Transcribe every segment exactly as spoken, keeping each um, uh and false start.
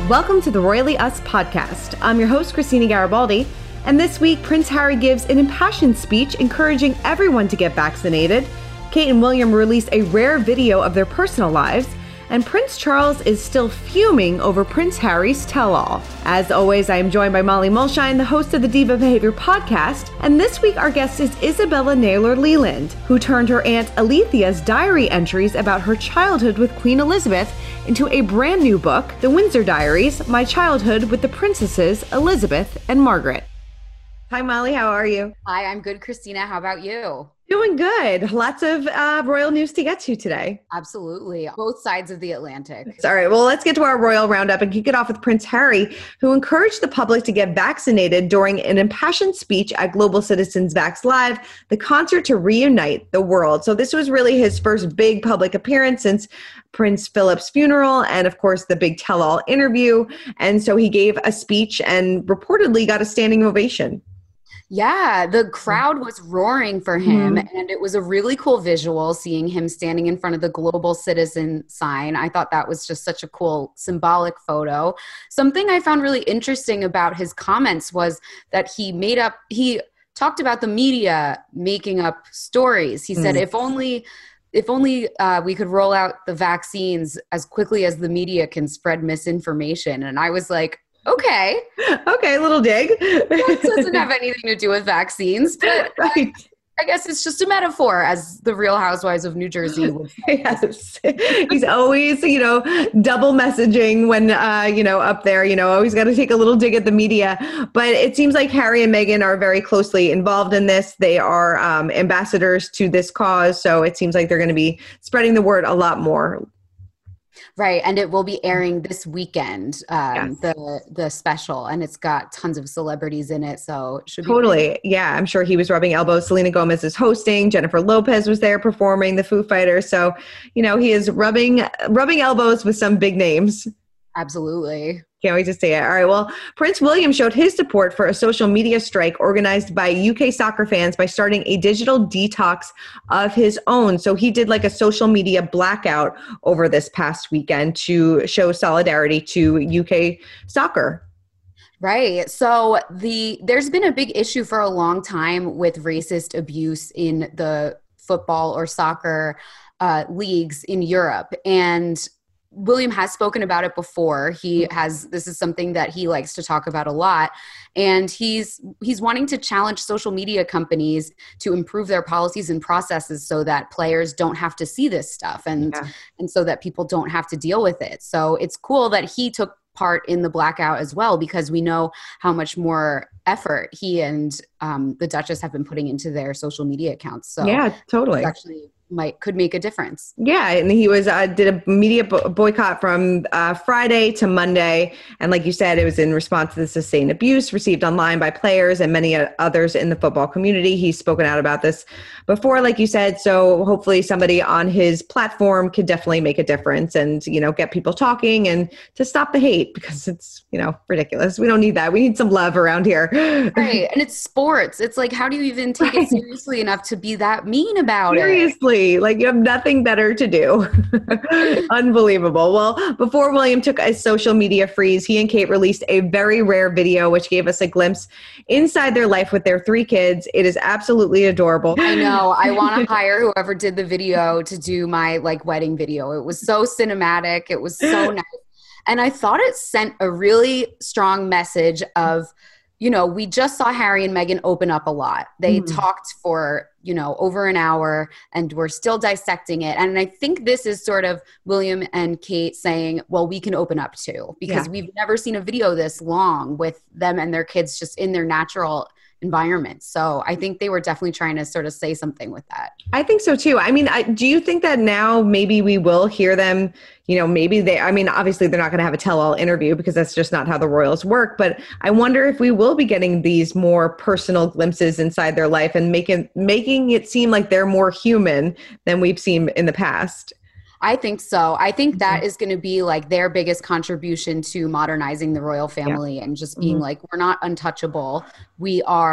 Welcome to the Royally Us podcast. I'm your host, Christina Garibaldi, and this week, Prince Harry gives an impassioned speech encouraging everyone to get vaccinated. Kate and William released a rare video of their personal lives, and Prince Charles is still fuming over Prince Harry's tell-all. As always, I am joined by Molly Mulshine, the host of the Diva Behavior podcast, and this week our guest is Isabella Naylor Leland, who turned her Aunt Alethea's diary entries about her childhood with Queen Elizabeth into a brand new book, The Windsor Diaries, My Childhood with the Princesses Elizabeth and Margaret. Hi, Molly. How are you? Hi, I'm good, Christina. How about you? Doing good. Lots of uh, royal news to get to today. Absolutely. Both sides of the Atlantic. All right. Well, let's get to our royal roundup and kick it off with Prince Harry, who encouraged the public to get vaccinated during an impassioned speech at Global Citizens Vax Live, the concert to reunite the world. So this was really his first big public appearance since Prince Philip's funeral and, of course, the big tell-all interview. And so he gave a speech and reportedly got a standing ovation. Yeah, the crowd was roaring for him, mm-hmm. and it was a really cool visual seeing him standing in front of the Global Citizen sign. I thought that was just such a cool symbolic photo. Something I found really interesting about his comments was that he made up, he talked about the media making up stories. He said, mm. if only... If only uh, we could roll out the vaccines as quickly as the media can spread misinformation. And I was like, okay. Okay, little dig. That doesn't have anything to do with vaccines. But right. I, I guess it's just a metaphor, as the Real Housewives of New Jersey would say. Yes. He's always, you know, double messaging when, uh, you know, up there, you know, always got to take a little dig at the media. But it seems like Harry and Meghan are very closely involved in this. They are um, ambassadors to this cause. So it seems like they're going to be spreading the word a lot more. Right, and it will be airing this weekend, um, yes. the the special, and it's got tons of celebrities in it, so it should be totally. Great. Yeah, I'm sure he was rubbing elbows. Selena Gomez is hosting. Jennifer Lopez was there performing, the Foo Fighters. So, you know, he is rubbing rubbing elbows with some big names. Absolutely. Can't wait to see it. All right. Well, Prince William showed his support for a social media strike organized by U K soccer fans by starting a digital detox of his own. So he did like a social media blackout over this past weekend to show solidarity to U K soccer. Right. So the there's been a big issue for a long time with racist abuse in the football or soccer uh, leagues in Europe. And William has spoken about it before. He has, this is something that he likes to talk about a lot. And he's, he's wanting to challenge social media companies to improve their policies and processes so that players don't have to see this stuff and, yeah. and so that people don't have to deal with it. So it's cool that he took part in the blackout as well, because we know how much more effort he and um, the Duchess have been putting into their social media accounts. So yeah, totally. It's actually might could make a difference. Yeah, and he was uh, did a media bo- boycott from uh, Friday to Monday, and like you said, it was in response to the sustained abuse received online by players and many uh, others in the football community. He's spoken out about this before, like you said. So hopefully, somebody on his platform could definitely make a difference and you know get people talking and to stop the hate, because it's you know ridiculous. We don't need that. We need some love around here. Right, and it's sports. It's like, how do you even take right. it seriously enough to be that mean about Seriously. it? Seriously. Like you have nothing better to do. Unbelievable. Well, before William took a social media freeze, he and Kate released a very rare video, which gave us a glimpse inside their life with their three kids. It is absolutely adorable. I know. I want to hire whoever did the video to do my like wedding video. It was so cinematic. It was so nice. And I thought it sent a really strong message of, you know, we just saw Harry and Meghan open up a lot. They mm. talked for, you know, over an hour and we're still dissecting it. And I think this is sort of William and Kate saying, well, we can open up too, because yeah. we've never seen a video this long with them and their kids just in their natural environment. So I think they were definitely trying to sort of say something with that. I think so too. I mean, I, do you think that now maybe we will hear them, you know, maybe they, I mean, obviously they're not going to have a tell-all interview because that's just not how the royals work, but I wonder if we will be getting these more personal glimpses inside their life and making, making it seem like they're more human than we've seen in the past. I think so. I think that mm-hmm. is going to be like their biggest contribution to modernizing the royal family yeah. and just being mm-hmm. like, we're not untouchable. We are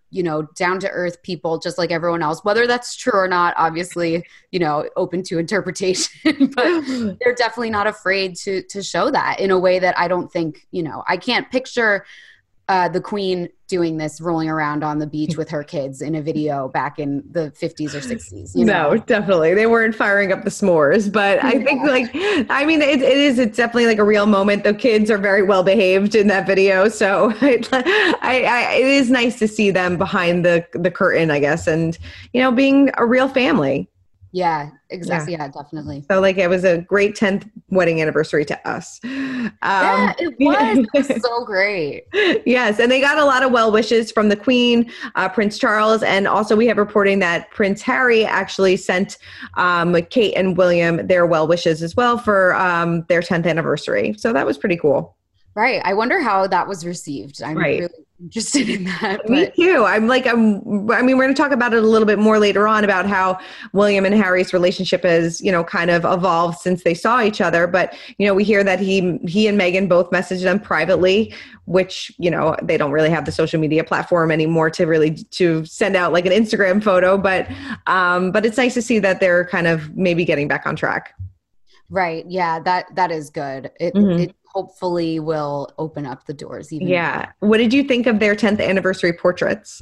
you know, down to earth people, just like everyone else. Whether that's true or not, obviously, you know, open to interpretation, but they're definitely not afraid to, to show that in a way that I don't think, you know, I can't picture Uh, the Queen doing this, rolling around on the beach with her kids in a video back in the fifties or sixties. You know? No, definitely. They weren't firing up the s'mores, but I think Yeah. like, I mean, it, it is, it's definitely like a real moment. The kids are very well behaved in that video. So I, I, I, it is nice to see them behind the, the curtain, I guess. And, you know, being a real family. Yeah, exactly. Yeah. yeah, definitely. So like, it was a great tenth wedding anniversary to us. Um, yeah, it was. It was so great. Yes. And they got a lot of well wishes from the Queen, uh, Prince Charles. And also we have reporting that Prince Harry actually sent um, Kate and William their well wishes as well for um, their tenth anniversary. So that was pretty cool. Right. I wonder how that was received. I'm right. really interested in that. Me but. too. I'm like, I'm, I mean, we're going to talk about it a little bit more later on about how William and Harry's relationship has, you know, kind of evolved since they saw each other. But, you know, we hear that he, he and Meghan both messaged them privately, which, you know, they don't really have the social media platform anymore to really, to send out like an Instagram photo. But, um, but it's nice to see that they're kind of maybe getting back on track. Right. Yeah, that, that is good. It, mm-hmm. it hopefully will open up the doors even yeah more. What did you think of their tenth anniversary portraits?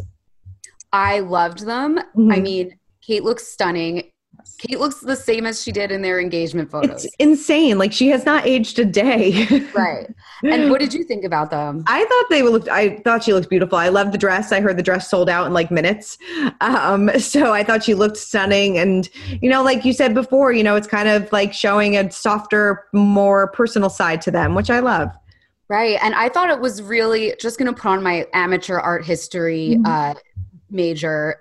I loved them. Mm-hmm. I mean, Kate looks stunning. Kate looks the same as she did in their engagement photos. It's insane. Like she has not aged a day. Right. And what did you think about them? I thought they looked, I thought she looked beautiful. I loved the dress. I heard the dress sold out in like minutes. Um, so I thought she looked stunning. And, you know, like you said before, you know, it's kind of like showing a softer, more personal side to them, which I love. Right. And I thought it was really just going to put on my amateur art history mm-hmm. uh, major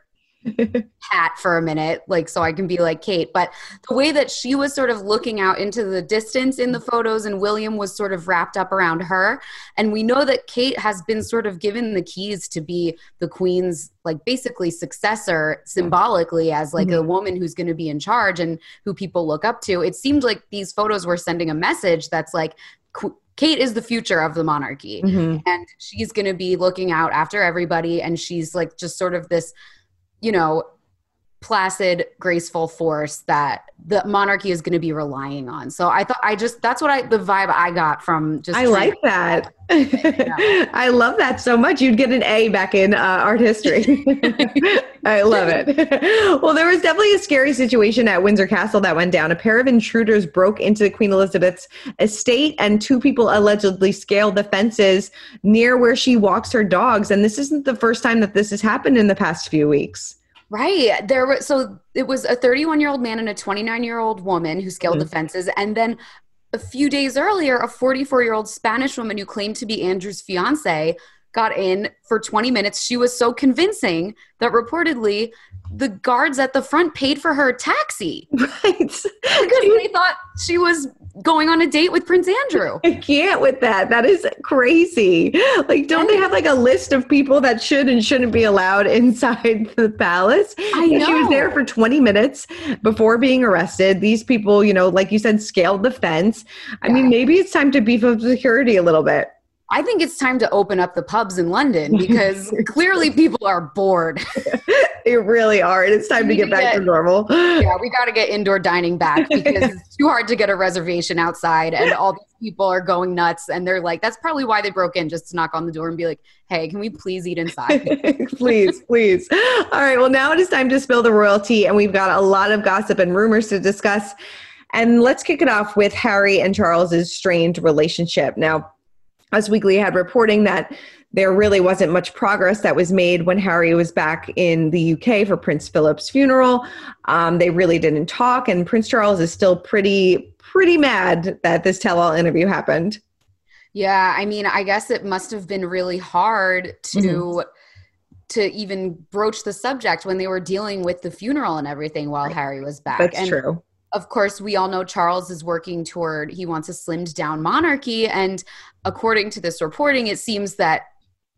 hat for a minute, like so I can be like Kate. But the way that she was sort of looking out into the distance in the photos and William was sort of wrapped up around her. And we know that Kate has been sort of given the keys to be the Queen's like basically successor symbolically as like mm-hmm. a woman who's going to be in charge and who people look up to. It seemed like these photos were sending a message that's like, Kate is the future of the monarchy mm-hmm. and she's going to be looking out after everybody. And she's like just sort of this, you know, placid, graceful force that the monarchy is going to be relying on. So I thought I just, that's what I, the vibe I got from just. I like that. Yeah. I love that so much. You'd get an A back in uh, art history. I love it. Well, there was definitely a scary situation at Windsor Castle that went down. A pair of intruders broke into Queen Elizabeth's estate and two people allegedly scaled the fences near where she walks her dogs. And this isn't the first time that this has happened in the past few weeks. Right. There were, so it was a thirty-one-year-old man and a twenty-nine-year-old woman who scaled mm-hmm. the fences. And then a few days earlier, a forty-four-year-old Spanish woman who claimed to be Andrew's fiance got in for twenty minutes. She was so convincing that reportedly the guards at the front paid for her taxi. Right. Because they thought she was going on a date with Prince Andrew. I can't with that. That is crazy. Like, don't they have like a list of people that should and shouldn't be allowed inside the palace? I know. She was there for twenty minutes before being arrested. These people, you know, like you said, scaled the fence. I yeah. mean, maybe it's time to beef up security a little bit. I think it's time to open up the pubs in London because clearly people are bored. They really are. And it's time to get to back get, to normal. Yeah, we got to get indoor dining back because it's too hard to get a reservation outside and all these people are going nuts. And they're like, that's probably why they broke in, just to knock on the door and be like, hey, can we please eat inside? Please, please. All right. Well, now it is time to spill the royalty. And we've got a lot of gossip and rumors to discuss. And let's kick it off with Harry and Charles's strained relationship. Now, Us Weekly had reporting that there really wasn't much progress that was made when Harry was back in the U K for Prince Philip's funeral. Um, they really didn't talk, and Prince Charles is still pretty, pretty mad that this tell-all interview happened. Yeah, I mean, I guess it must have been really hard to mm-hmm. to even broach the subject when they were dealing with the funeral and everything while Harry was back. That's and true. Of course, we all know Charles is working toward, he wants a slimmed down monarchy. And according to this reporting, it seems that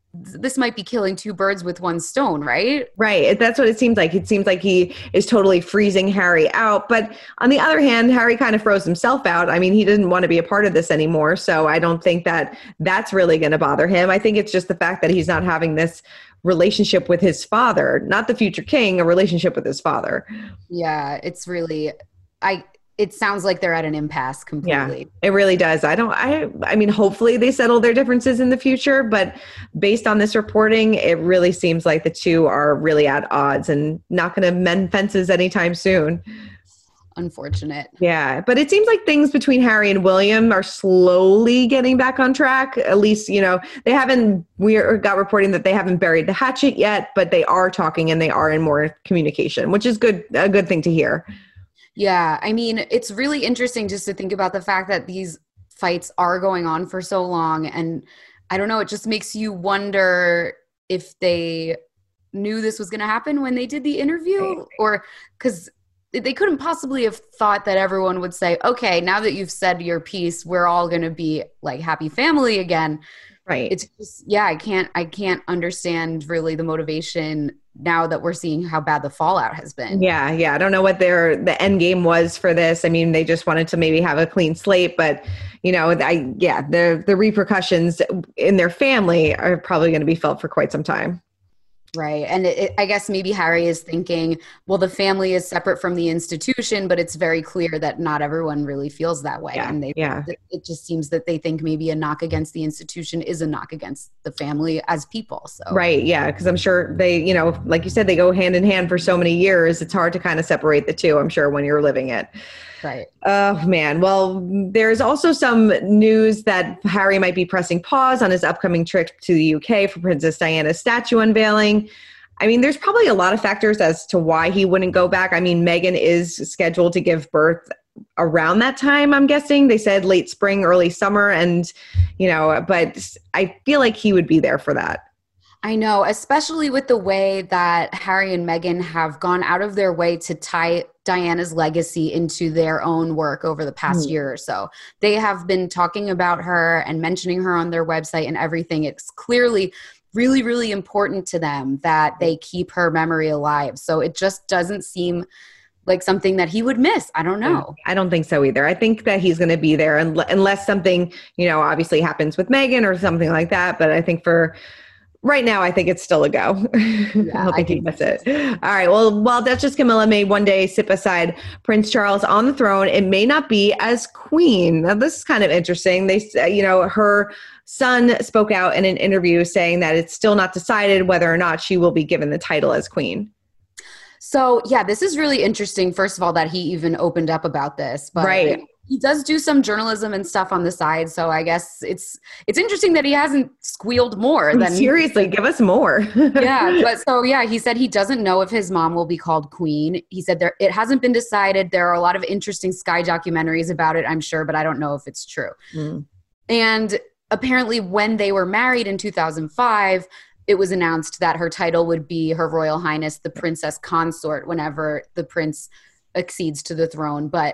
this might be killing two birds with one stone, right? Right. That's what it seems like. It seems like he is totally freezing Harry out. But on the other hand, Harry kind of froze himself out. I mean, he didn't want to be a part of this anymore. So I don't think that that's really going to bother him. I think it's just the fact that he's not having this relationship with his father, not the future king, a relationship with his father. Yeah, it's really, I, it sounds like they're at an impasse completely. Yeah, it really does. I don't, I, I mean, hopefully they settle their differences in the future, but based on this reporting, it really seems like the two are really at odds and not going to mend fences anytime soon. Unfortunate. Yeah, but it seems like things between Harry and William are slowly getting back on track. At least, you know, they haven't, we got reporting that they haven't buried the hatchet yet, but they are talking and they are in more communication, which is good, a good thing to hear. Yeah, I mean, it's really interesting just to think about the fact that these fights are going on for so long. And I don't know, it just makes you wonder if they knew this was going to happen when they did the interview, or because they couldn't possibly have thought that everyone would say, okay, now that you've said your piece, we're all going to be like happy family again. Right. It's just, yeah, I can't, I can't understand really the motivation now that we're seeing how bad the fallout has been. Yeah. Yeah. I don't know what their, the end game was for this. I mean, they just wanted to maybe have a clean slate, but you know, I, yeah, the, the repercussions in their family are probably going to be felt for quite some time. Right. And it, it, I guess maybe Harry is thinking, well, the family is separate from the institution, but it's very clear that not everyone really feels that way. Yeah, and they, yeah. it just seems that they think maybe a knock against the institution is a knock against the family as people. So Right. Yeah. Because I'm sure they, you know, like you said, they go hand in hand for so many years. It's hard to kind of separate the two, I'm sure, when you're living it. Right. Oh, man. Well, there's also some news that Harry might be pressing pause on his upcoming trip to the U K for Princess Diana's statue unveiling. I mean, there's probably a lot of factors as to why he wouldn't go back. I mean, Meghan is scheduled to give birth around that time, I'm guessing. They said late spring, early summer. And, you know, but I feel like he would be there for that. I know, especially with the way that Harry and Meghan have gone out of their way to tie Diana's legacy into their own work over the past mm. year or so. They have been talking about her and mentioning her on their website and everything. It's clearly really, really important to them that they keep her memory alive. So it just doesn't seem like something that he would miss. I don't know. I don't think so either. I think that he's going to be there unless something, you know, obviously happens with Meghan or something like that. But I think for right now, I think it's still a go. Yeah, I don't think he missed it. All right. Well, while Duchess Camilla may one day sit beside Prince Charles on the throne, it may not be as queen. Now, this is kind of interesting. They, you know, her son spoke out in an interview saying that it's still not decided whether or not she will be given the title as queen. So, yeah, this is really interesting. First of all, that he even opened up about this. But right. He does do some journalism and stuff on the side. So I guess it's it's interesting that he hasn't squealed more than seriously, give us more. Yeah. But so yeah, he said he doesn't know if his mom will be called queen. He said there it hasn't been decided. There are a lot of interesting Sky documentaries about it, I'm sure, but I don't know if it's true. Mm. And apparently when they were married in two thousand five, it was announced that her title would be Her Royal Highness the Princess Consort whenever the prince accedes to the throne. But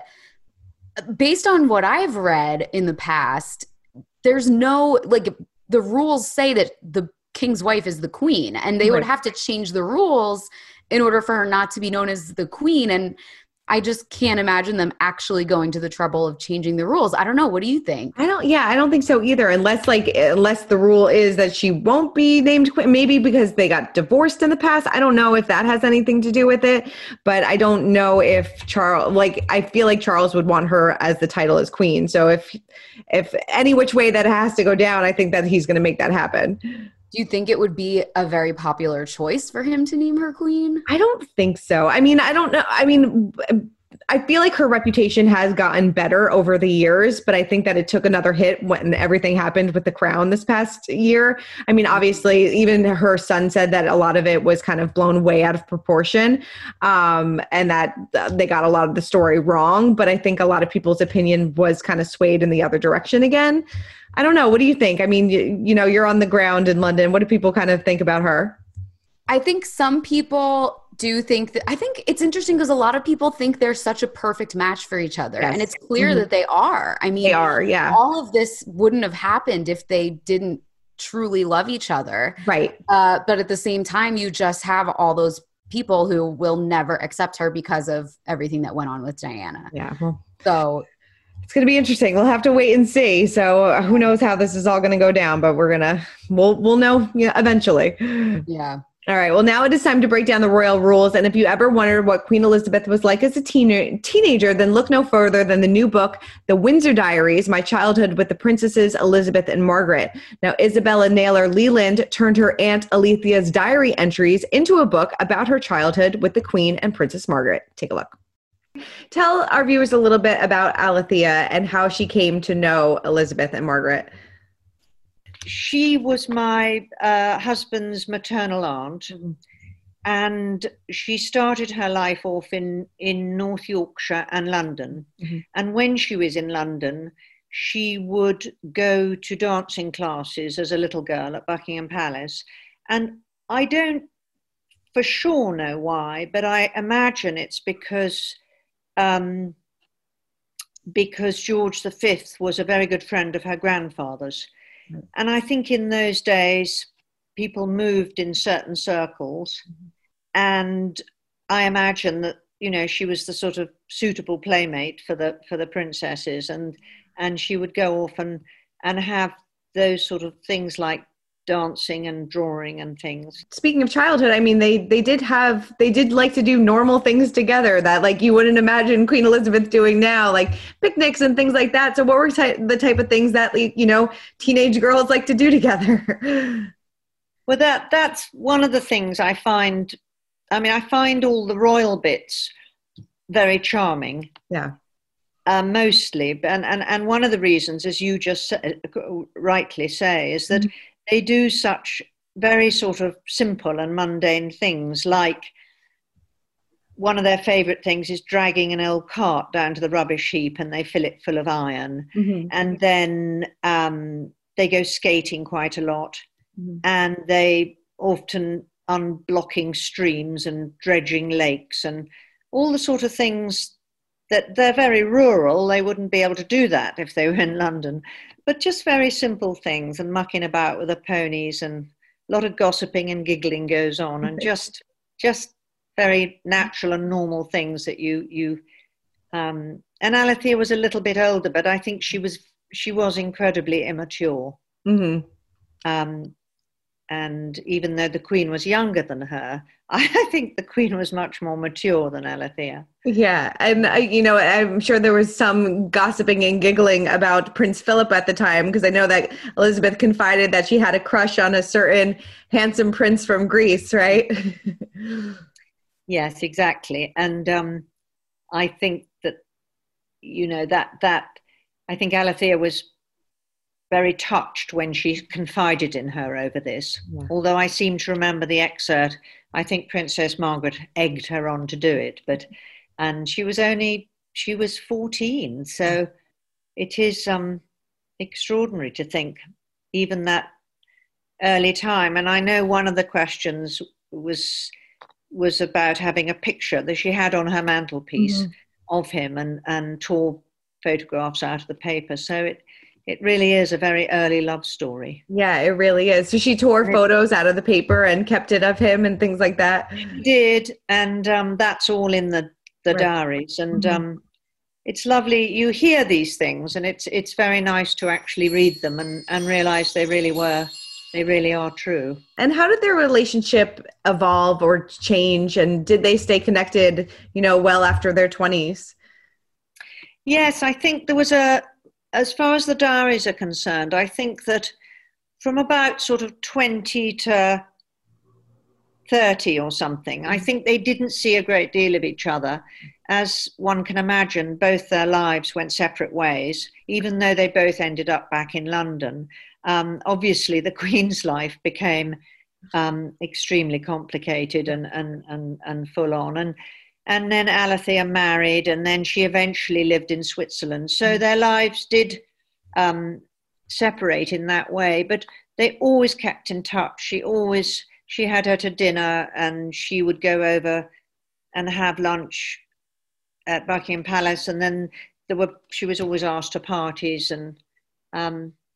based on what I've read in the past, there's no, like, the rules say that the king's wife is the queen, and they right. would have to change the rules in order for her not to be known as the queen. And I just can't imagine them actually going to the trouble of changing the rules. I don't know. What do you think? I don't, yeah, I don't think so either. Unless like, unless the rule is that she won't be named queen, maybe because they got divorced in the past. I don't know if that has anything to do with it, but I don't know if Charles, like, I feel like Charles would want her as the title as queen. So if, if any which way that has to go down, I think that he's going to make that happen. Do you think it would be a very popular choice for him to name her queen? I don't think so. I mean, I don't know. I mean, I feel like her reputation has gotten better over the years, but I think that it took another hit when everything happened with the crown this past year. I mean, obviously, even her son said that a lot of it was kind of blown way out of proportion, um, and that they got a lot of the story wrong. But I think a lot of people's opinion was kind of swayed in the other direction again. I don't know. What do you think? I mean, you, you know, you're on the ground in London. What do people kind of think about her? I think some people do think that, I think it's interesting because a lot of people think they're such a perfect match for each other. Yes. And it's clear mm-hmm. that they are. I mean, they are, yeah. All of this wouldn't have happened if they didn't truly love each other. Right. Uh, but at the same time, you just have all those people who will never accept her because of everything that went on with Diana. Yeah. Well, so it's going to be interesting. We'll have to wait and see. So uh, who knows how this is all going to go down, but we're going to, we'll, we'll know yeah, eventually. Yeah. All right. Well, now it is time to break down the royal rules. And if you ever wondered what Queen Elizabeth was like as a teen- teenager, then look no further than the new book, The Windsor Diaries, My Childhood with the Princesses Elizabeth and Margaret. Now, Isabella Naylor Leland turned her Aunt Alethea's diary entries into a book about her childhood with the Queen and Princess Margaret. Take a look. Tell our viewers a little bit about Alethea and how she came to know Elizabeth and Margaret. She was my uh, husband's maternal aunt, mm-hmm. and she started her life off in, in North Yorkshire and London. Mm-hmm. And when she was in London, she would go to dancing classes as a little girl at Buckingham Palace. And I don't for sure know why, but I imagine it's because um, because George the Fifth was a very good friend of her grandfather's. And I think in those days, people moved in certain circles. Mm-hmm. And I imagine that, you know, she was the sort of suitable playmate for the for the princesses. And and she would go off and, and have those sort of things like dancing and drawing and things. Speaking of childhood, I mean, they they did have, they did like to do normal things together that like you wouldn't imagine Queen Elizabeth doing now, like picnics and things like that. So what were ty- the type of things that, you know, teenage girls like to do together? Well, that that's one of the things I find, I mean, I find all the royal bits very charming. Yeah. Uh, mostly. And, and, and one of the reasons, as you just say, rightly say, is that mm-hmm. they do such very sort of simple and mundane things, like one of their favourite things is dragging an old cart down to the rubbish heap and they fill it full of iron. Mm-hmm. And then um, they go skating quite a lot. Mm-hmm. And they often unblocking streams and dredging lakes and all the sort of things that they're very rural. They wouldn't be able to do that if they were in London. But just very simple things and mucking about with the ponies, and a lot of gossiping and giggling goes on, and just just very natural and normal things that you you um and Alethea was a little bit older, but I think she was she was incredibly immature. Mm-hmm. Um, and even though the Queen was younger than her, I think the Queen was much more mature than Alethea. Yeah, and uh, you know, I'm sure there was some gossiping and giggling about Prince Philip at the time, because I know that Elizabeth confided that she had a crush on a certain handsome prince from Greece, right? Yes, exactly. And um, I think that, you know, that that I think Alethea was very touched when she confided in her over this. Yeah. Although I seem to remember the excerpt, I think Princess Margaret egged her on to do it, but and she was only she was fourteen, so it is um, extraordinary to think even that early time. And I know one of the questions was was about having a picture that she had on her mantelpiece mm-hmm. of him, and and tore photographs out of the paper. So it. It really is a very early love story. Yeah, it really is. So she tore photos out of the paper and kept it of him and things like that? She did, and um, that's all in the, the right. diaries. And mm-hmm. um, it's lovely. You hear these things, and it's it's very nice to actually read them and, and realize they really were, they really are true. And how did their relationship evolve or change? And did they stay connected, you know, well after their twenties? Yes, I think there was a, as far as the diaries are concerned, I think that from about sort of twenty to thirty or something, I think they didn't see a great deal of each other. As one can imagine, both their lives went separate ways, even though they both ended up back in London. Um, obviously, the Queen's life became um, extremely complicated and, and, and, and full on. And And then Alethea married, and then she eventually lived in Switzerland. So their lives did um, separate in that way, but they always kept in touch. She always, she had her to dinner, and she would go over and have lunch at Buckingham Palace. And then there were, she was always asked to parties. And um,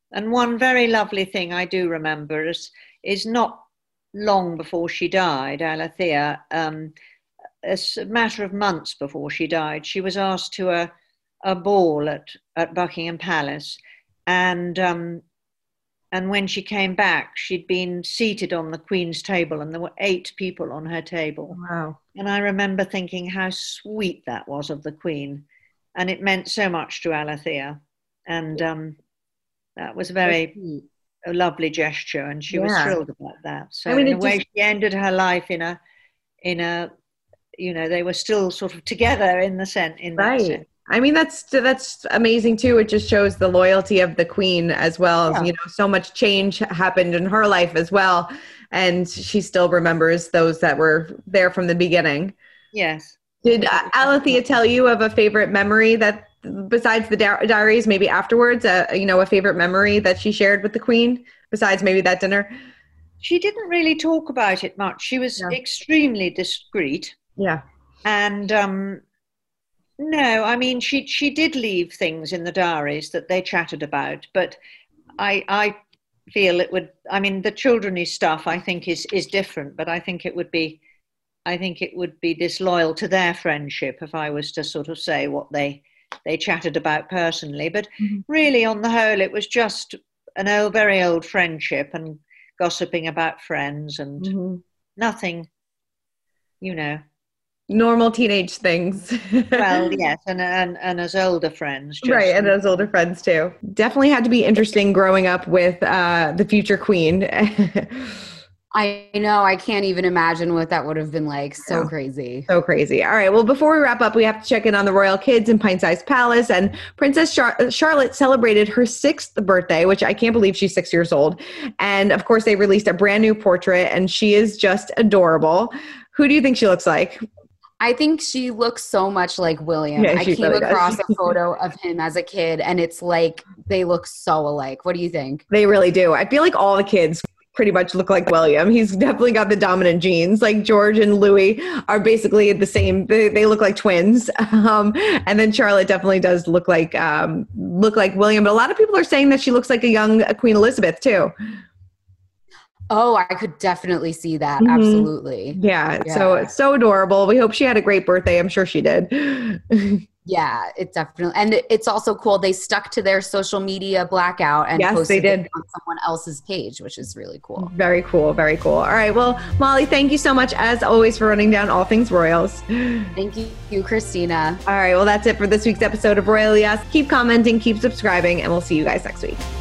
And one very lovely thing I do remember is, is not long before she died, Alethea, um, a matter of months before she died, she was asked to a, a ball at, at Buckingham Palace. And um, and when she came back, she'd been seated on the Queen's table, and there were eight people on her table. Wow. And I remember thinking how sweet that was of the Queen. And it meant so much to Alethea. And um, that was very a lovely gesture, and she yeah. was thrilled about that. So I mean, in a way, just... she ended her life in a, in a, you know, they were still sort of together in the sense. In right. that sense. I mean, that's that's amazing too. It just shows the loyalty of the Queen as well. Yeah. You know, so much change happened in her life as well, and she still remembers those that were there from the beginning. Yes. Did uh, Alethea tell you of a favorite memory that, besides the di- diaries, maybe afterwards, uh, you know, a favorite memory that she shared with the Queen, besides maybe that dinner? She didn't really talk about it much. She was yeah. extremely discreet. Yeah. And, um, no, I mean, she she did leave things in the diaries that they chatted about, but I I feel it would, I mean, the childrenly stuff I think is, is different, but I think it would be, I think it would be disloyal to their friendship if I was to sort of say what they, they chatted about personally. But mm-hmm. really, on the whole, it was just an old, very old friendship and gossiping about friends and mm-hmm. nothing, you know. Normal teenage things. Well, yes, and, and and as older friends. Just. Right, and as older friends too. Definitely had to be interesting growing up with uh, the future Queen. I know, I can't even imagine what that would have been like. So oh, crazy. So crazy. All right, well, before we wrap up, we have to check in on the royal kids in Pint-Sized Palace. And Princess Char- Charlotte celebrated her sixth birthday, which I can't believe she's six years old. And of course, they released a brand new portrait, and she is just adorable. Who do you think she looks like? I think she looks so much like William. Yeah, I came really across a photo of him as a kid, and it's like they look so alike. What do you think? They really do. I feel like all the kids pretty much look like William. He's definitely got the dominant genes. Like George and Louis are basically the same. They, they look like twins. Um, and then Charlotte definitely does look like um, look like William. But a lot of people are saying that she looks like a young Queen Elizabeth too. Oh, I could definitely see that. Mm-hmm. Absolutely. Yeah, yeah. So it's so adorable. We hope she had a great birthday. I'm sure she did. Yeah, it definitely. And it's also cool. They stuck to their social media blackout and yes, posted they did. it on someone else's page, which is really cool. Very cool. Very cool. All right. Well, Molly, thank you so much as always for running down all things royals. Thank you, Christina. All right. Well, that's it for this week's episode of Royally Us. Keep commenting, keep subscribing, and we'll see you guys next week.